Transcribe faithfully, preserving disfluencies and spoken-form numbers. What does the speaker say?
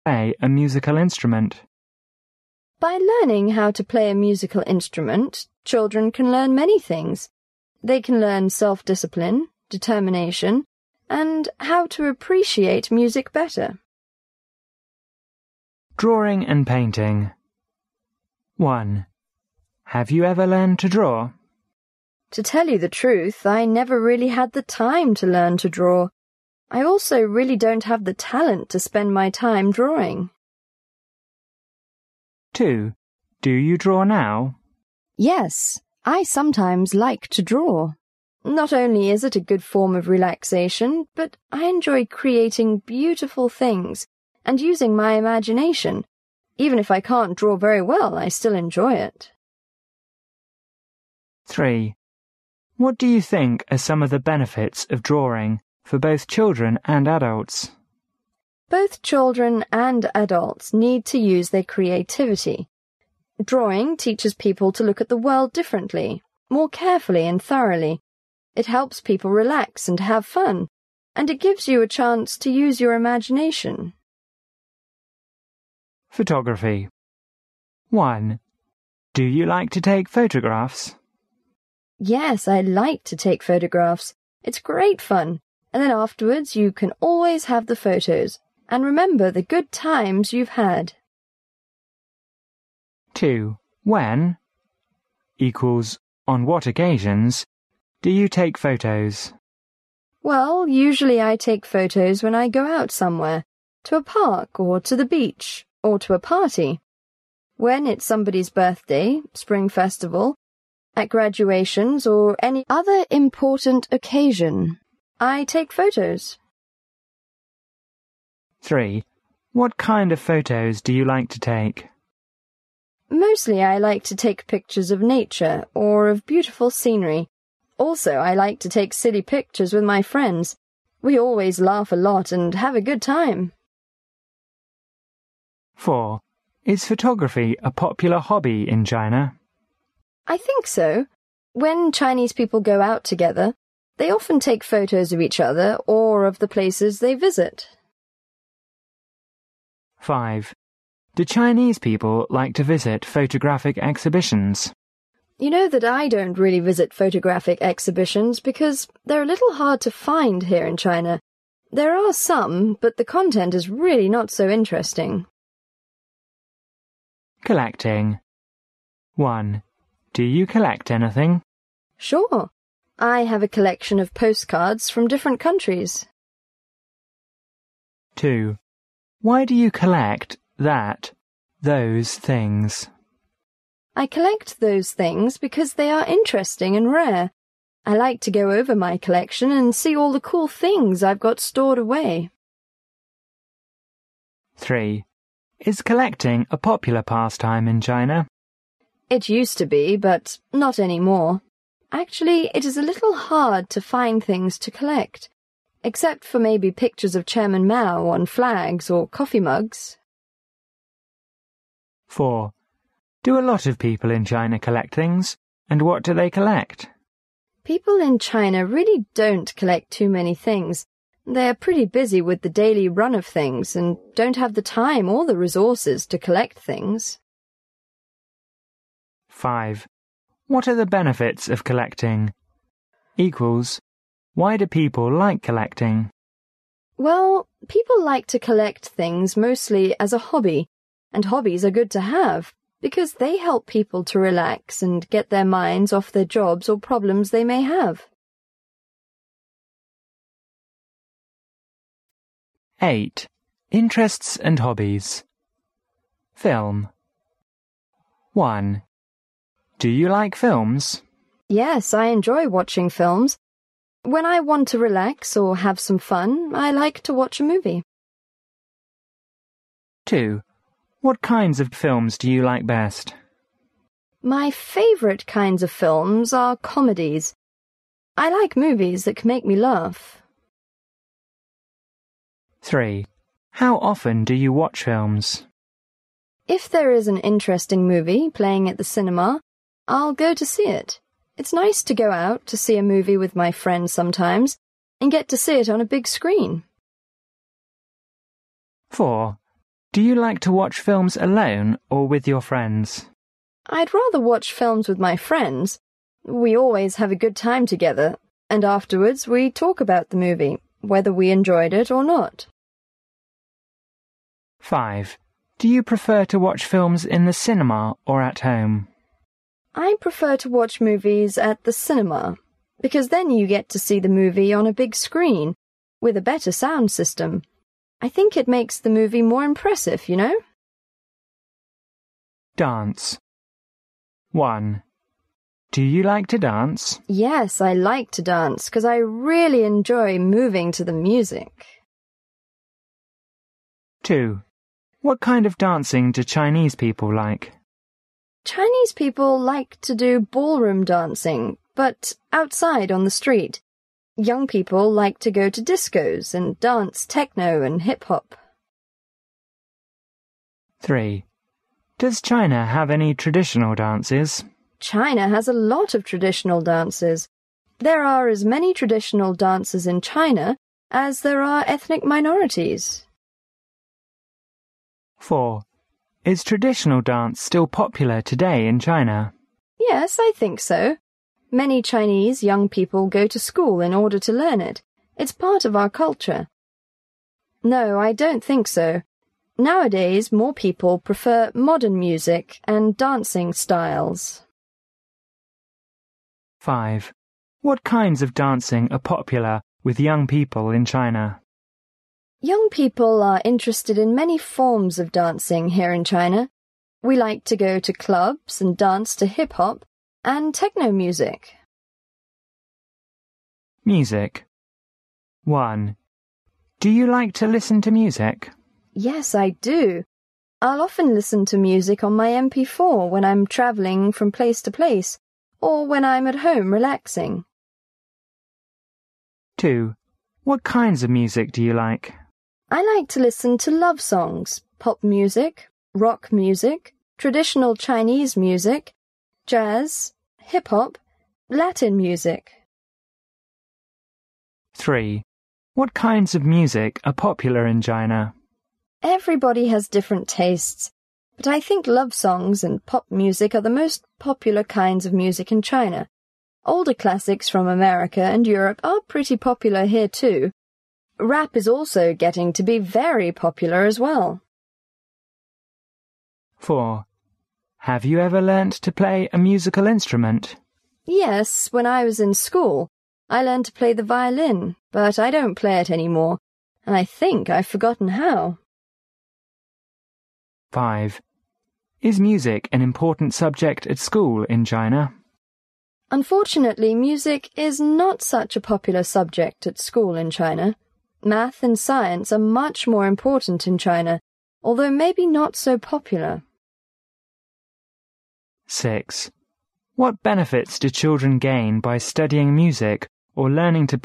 play a musical instrument? By learning how to play a musical instrument, children can learn many things. They can learn self-discipline, determination, and how to appreciate music better. Drawing and painting. one. Have you ever learned to draw? To tell you the truth, I never really had the time to learn to draw. I also really don't have the talent to spend my time drawing. two. Do you draw now? Yes, I sometimes like to draw. Not only is it a good form of relaxation, but I enjoy creating beautiful things and using my imagination. Even if I can't draw very well, I still enjoy it. three. What do you think are some of the benefits of drawing for both children and adults? Both children and adults need to use their creativity. Drawing teaches people to look at the world differently, more carefully and thoroughly. It helps people relax and have fun, and it gives you a chance to use your imagination. Photography. one. Do you like to take photographs? Yes, I like to take photographs. It's great fun, and then afterwards you can always have the photos and remember the good times you've had. two. When equals on what occasions do you take photos? Well, usually I take photos when I go out somewhere, to a park or to the beach or to a party. When it's somebody's birthday, spring festival, at graduations or any other important occasion, I take photos. three. What kind of photos do you like to take? Mostly I like to take pictures of nature or of beautiful scenery. Also, I like to take silly pictures with my friends. We always laugh a lot and have a good time. four. Is photography a popular hobby in China? I think so. When Chinese people go out together, they often take photos of each other or of the places they visit. five. Do Chinese people like to visit photographic exhibitions? You know that I don't really visit photographic exhibitions because they're a little hard to find here in China. There are some, but the content is really not so interesting. Collecting. one. Do you collect anything? Sure. I have a collection of postcards from different countries. two. Why do you collect that, those things? I collect those things because they are interesting and rare. I like to go over my collection and see all the cool things I've got stored away. three. Is collecting a popular pastime in China? It used to be, but not anymore. Actually, it is a little hard to find things to collect, except for maybe pictures of Chairman Mao on flags or coffee mugs. four. Do a lot of people in China collect things, and what do they collect? People in China really don't collect too many things. They're pretty busy with the daily run of things and don't have the time or the resources to collect things. five. What are the benefits of collecting? Equals, why do people like collecting? Well, people like to collect things mostly as a hobby, and hobbies are good to have because they help people to relax and get their minds off their jobs or problems they may have. eight. Interests and hobbies. Film. one. Do you like films? Yes, I enjoy watching films. When I want to relax or have some fun, I like to watch a movie. two. What kinds of films do you like best? My favourite kinds of films are comedies. I like movies that can make me laugh. three. How often do you watch films? If there is an interesting movie playing at the cinema, I'll go to see it. It's nice to go out to see a movie with my friends sometimes and get to see it on a big screen. four. Do you like to watch films alone or with your friends? I'd rather watch films with my friends. We always have a good time together, and afterwards we talk about the movie, whether we enjoyed it or not. five. Do you prefer to watch films in the cinema or at home? I prefer to watch movies at the cinema, because then you get to see the movie on a big screen, with a better sound system. I think it makes the movie more impressive, you know? Dance. one. Do you like to dance? Yes, I like to dance, because I really enjoy moving to the music. two. What kind of dancing do Chinese people like? Chinese people like to do ballroom dancing, but outside on the street. Young people like to go to discos and dance techno and hip-hop. three. Does China have any traditional dances? China has a lot of traditional dances. There are as many traditional dances in China as there are ethnic minorities. four. Is traditional dance still popular today in China? Yes, I think so. Many Chinese young people go to school in order to learn it. It's part of our culture. No, I don't think so. Nowadays, more people prefer modern music and dancing styles. five. What kinds of dancing are popular with young people in China? Young people are interested in many forms of dancing here in China. We like to go to clubs and dance to hip-hop and techno music. Music. one. Do you like to listen to music? Yes, I do. I'll often listen to music on my M P four when I'm travelling from place to place, or when I'm at home relaxing. two. What kinds of music do you like? I like to listen to love songs, pop music, rock music, traditional Chinese music, jazz, hip-hop, Latin music. three. What kinds of music are popular in China? Everybody has different tastes, but I think love songs and pop music are the most popular kinds of music in China. Older classics from America and Europe are pretty popular here too. Rap is also getting to be very popular as well. four. Have you ever learnt to play a musical instrument? Yes, when I was in school, I learned to play the violin, but I don't play it anymore, and I think I've forgotten how. five. Is music an important subject at school in China? Unfortunately, music is not such a popular subject at school in China. Math and science are much more important in China, although maybe not so popular. six. What benefits do children gain by studying music or learning to